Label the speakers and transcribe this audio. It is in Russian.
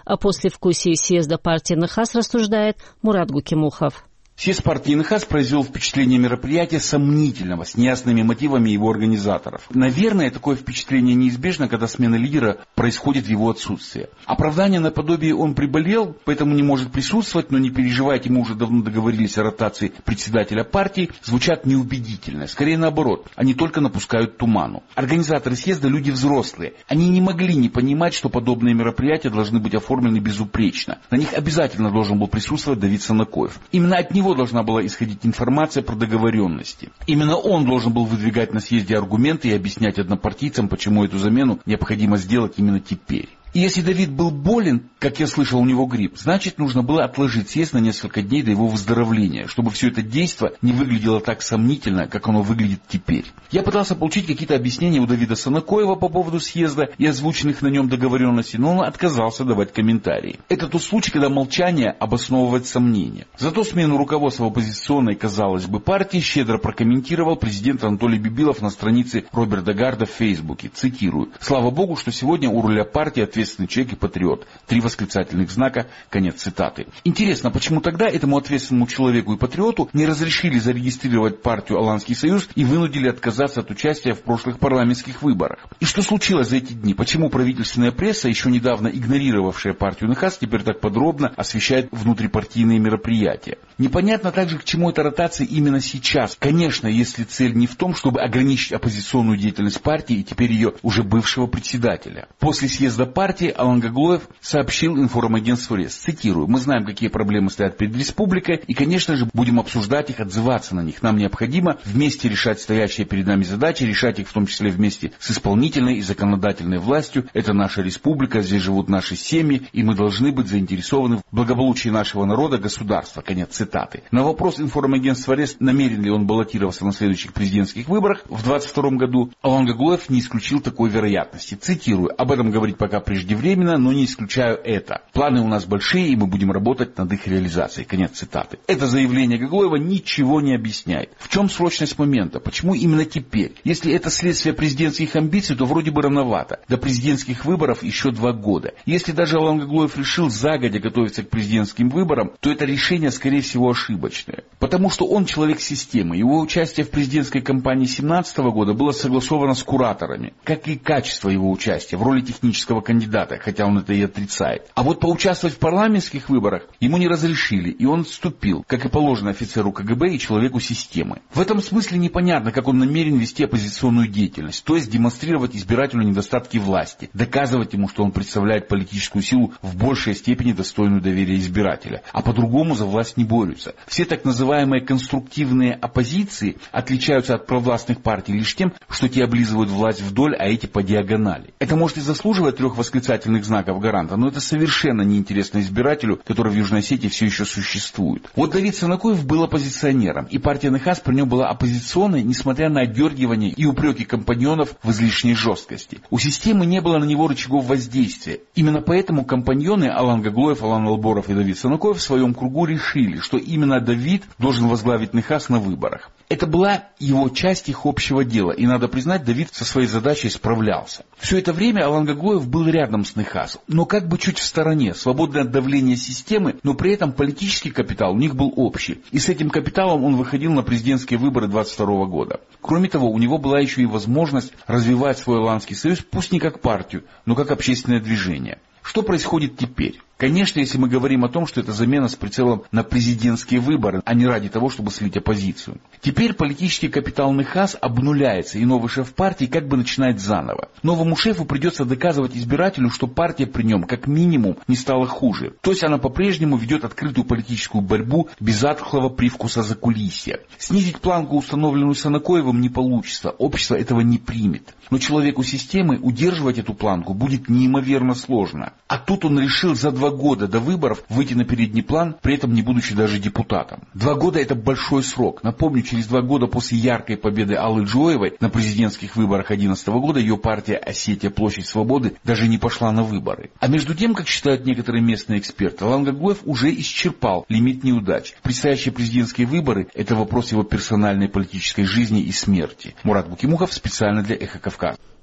Speaker 1: О послевкусии съезда партии НХАС рассуждает Мурат Гукимухов.
Speaker 2: Съезд партии НХАС произвел впечатление мероприятия сомнительного, с неясными мотивами его организаторов. Наверное, такое впечатление неизбежно, когда смена лидера происходит в его отсутствие. Оправдание наподобие «он приболел, поэтому не может присутствовать, но не переживайте, мы уже давно договорились о ротации председателя партии» звучат неубедительно. Скорее наоборот, они только напускают туману. Организаторы съезда – люди взрослые. Они не могли не понимать, что подобные мероприятия должны быть оформлены безупречно. На них обязательно должен был присутствовать Давид Санакоев. Именно от него должна была исходить информация про договоренности. Именно он должен был выдвигать на съезде аргументы и объяснять однопартийцам, почему эту замену необходимо сделать именно теперь. И если Давид был болен, как я слышал, у него грипп, значит, нужно было отложить съезд на несколько дней до его выздоровления, чтобы все это действо не выглядело так сомнительно, как оно выглядит теперь. Я пытался получить какие-то объяснения у Давида Санакоева по поводу съезда и озвученных на нем договоренностей, но он отказался давать комментарии. Это тот случай, когда молчание обосновывает сомнения. Зато смену руководства оппозиционной, казалось бы, партии щедро прокомментировал президент Анатолий Бибилов на странице Роберта Гарда в Фейсбуке. Цитирую: «Слава Богу, что сегодня у руля партии ответственный человек и патриот». 3 восклицательных знака, конец цитаты. Интересно, почему тогда этому ответственному человеку и патриоту не разрешили зарегистрировать партию «Аланский союз» и вынудили отказаться от участия в прошлых парламентских выборах? И что случилось за эти дни? Почему правительственная пресса, еще недавно игнорировавшая партию НХАС, теперь так подробно освещает внутрипартийные мероприятия? Непонятно также, к чему эта ротация именно сейчас. Конечно, если цель не в том, чтобы ограничить оппозиционную деятельность партии и теперь ее уже бывшего председателя. После съезда партии Алан Гаглоев сообщил информагентству РЕС, цитирую: «Мы знаем, какие проблемы стоят перед республикой, и, конечно же, будем обсуждать их, отзываться на них. Нам необходимо вместе решать стоящие перед нами задачи, решать их в том числе вместе с исполнительной и законодательной властью. Это наша республика, здесь живут наши семьи, и мы должны быть заинтересованы в благополучии нашего народа, государства». Конец цитаты. На вопрос информагентства РЕС, намерен ли он баллотироваться на следующих президентских выборах в 2022 году, Алан Гаглоев не исключил такой вероятности. Цитирую: «Об этом говорить пока преждевременно, но не исключаю это. Планы у нас большие, и мы будем работать над их реализацией». Конец цитаты. Это заявление Гаглоева ничего не объясняет. В чем срочность момента? Почему именно теперь? Если это следствие президентских амбиций, то вроде бы рановато. До президентских выборов еще 2 года. Если даже Алан Гаглоев решил загодя готовиться к президентским выборам, то это решение, скорее всего, ошибочное. Потому что он человек системы. Его участие в президентской кампании 2017 года было согласовано с кураторами, как и качество его участия в роли технического кандидата, хотя он это и отрицает. А вот поучаствовать в парламентских выборах ему не разрешили, и он отступил, как и положено офицеру КГБ и человеку системы. В этом смысле непонятно, как он намерен вести оппозиционную деятельность, то есть демонстрировать избирателю недостатки власти, доказывать ему, что он представляет политическую силу в большей степени достойную доверия избирателя, а по-другому за власть не борются. Все так называемые конструктивные оппозиции отличаются от провластных партий лишь тем, что те облизывают власть вдоль, а эти по диагонали. Это может и заслуживать 3 восклицательных знаков гаранта, но это совершенно неинтересно избирателю, который в Южной Осетии все еще существует. Вот Давид Санакоев был оппозиционером, и партия НХАС при нем была оппозиционной, несмотря на отдергивание и упреки компаньонов в излишней жесткости. У системы не было на него рычагов воздействия. Именно поэтому компаньоны Алан Гаглоев, Алан Алборов и Давид Санакоев в своем кругу решили, что именно Давид должен возглавить НХАС на выборах. Это была его часть их общего дела, и, надо признать, Давид со своей задачей справлялся. Все это время Алан Гаглоев был рядом с НХАС, но как бы чуть в стороне, свободный от давления системы, но при этом политический капитал у них был общий, и с этим капиталом он выходил на президентские выборы 2022 года. Кроме того, у него была еще и возможность развивать свой Аланский союз, пусть не как партию, но как общественное движение. Что происходит теперь? Конечно, если мы говорим о том, что это замена с прицелом на президентские выборы, а не ради того, чтобы слить оппозицию. Теперь политический капитал НХАС обнуляется, и новый шеф партии как бы начинает заново. Новому шефу придется доказывать избирателю, что партия при нем как минимум не стала хуже. То есть она по-прежнему ведет открытую политическую борьбу без затхлого привкуса закулисья. Снизить планку, установленную Санакоевым, не получится, общество этого не примет. Но человеку системы удерживать эту планку будет неимоверно сложно. А тут он решил за 2 года до выборов выйти на передний план, при этом не будучи даже депутатом. 2 года это большой срок. Напомню, через 2 года после яркой победы Аллы Джоевой на президентских выборах 2011 года ее партия «Осетия. Площадь Свободы» даже не пошла на выборы. А между тем, как считают некоторые местные эксперты, Алан Гаглоев уже исчерпал лимит неудач. Предстоящие президентские выборы – это вопрос его персональной политической жизни и смерти. Мурат Гукимухов специально для «Эхо Кавказа».